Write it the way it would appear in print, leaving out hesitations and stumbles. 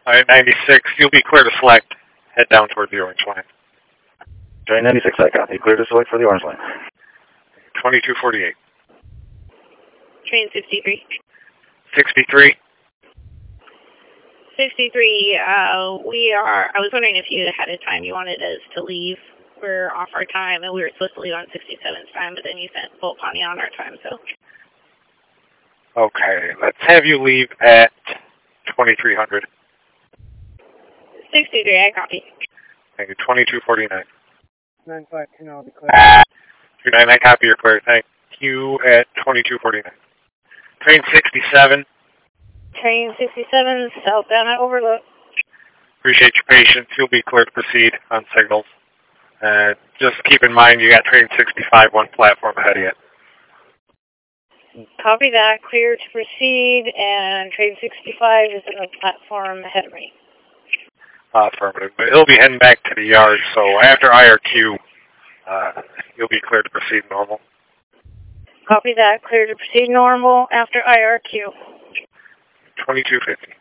Alright, 96, you'll be clear to select. Head down toward the orange line. Train 96, I copy. Clear to select for the orange line. 2248. Train 63. 63. 63, I was wondering if you had a time you wanted us to leave. We're off our time, and we were supposed to leave on 67's time, but then you sent Bull Pony on our time, so. Okay, let's have you leave at 2300. 63, I copy. Thank you, 2249. 952, I'll be clear. 29, I copy your clear. Thank you at 2249. Train 67. Train 67, southbound at Overlook. Appreciate your patience. You'll be clear to proceed on signals. Just keep in mind you got train 65, one platform ahead of you. Copy that. Clear to proceed, and train 65 is in the platform ahead of me. Affirmative. But he'll be heading back to the yard, so after IRQ, you'll be clear to proceed normal. Copy that. Clear to proceed normal after IRQ. 2250.